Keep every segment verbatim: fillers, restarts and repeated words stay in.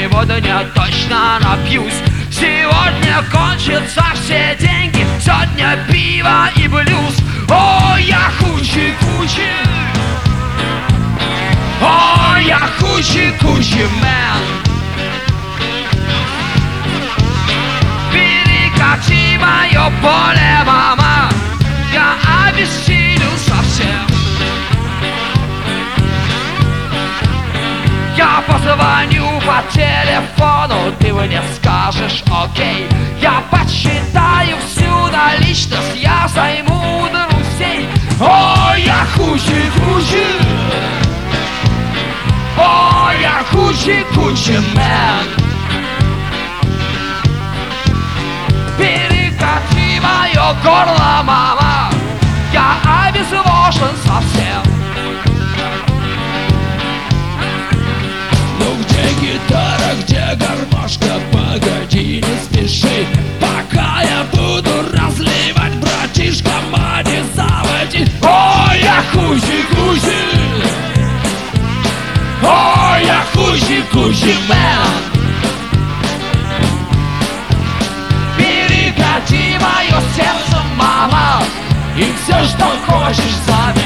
сегодня точно напьюсь. Сегодня кончатся все деньги, сегодня пиво и блюз. О, я хучи-кучи, о, я хучи-кучи мэн. Перекати мое поле, мама, я обессилел совсем. Я позвоню по телефону, ты мне скажешь окей. Я подсчитаю всю наличность, я займу друзей. О, я хучи-кучи, о, я хучи-кучи мэн. Перекати мое горло, мама, я обезвожен совсем. Ну где гитара, где гармошка, погоди, не спеши, пока я буду разливать, братишка, мани заводи. О, я хучи-кучи, о, я хучи-кучи мэн. Перекати мое сердце, мама, и все, что хочешь взамен.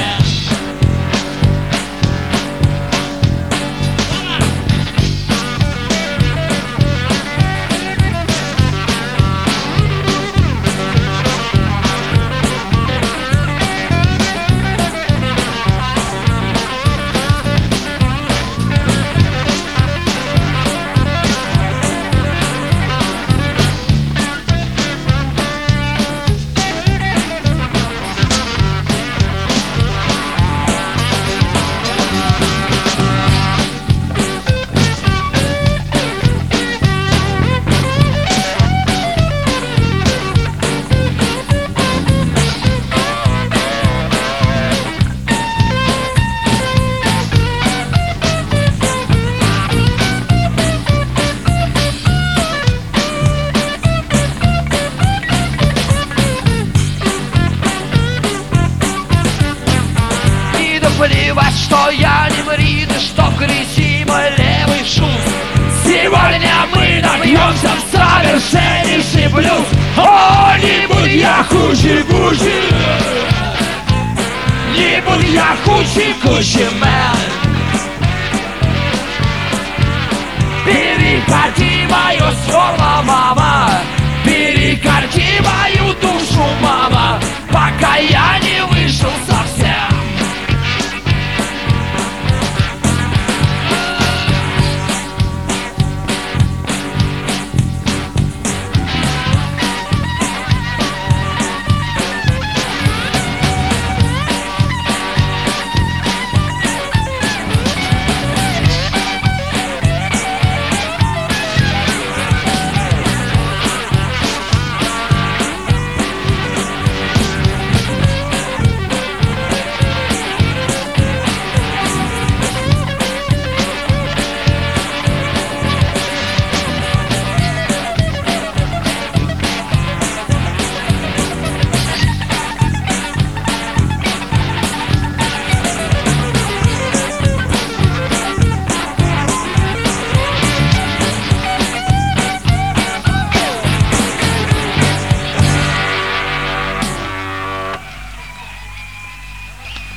Плевать, что я не брит, и что в грязи мой левый шум. Сегодня мы напьемся в совершеннейший блюз. О, не будь я хучи-кучи, не будь я хучи-кучи мэн. Перекати мое горло, мама,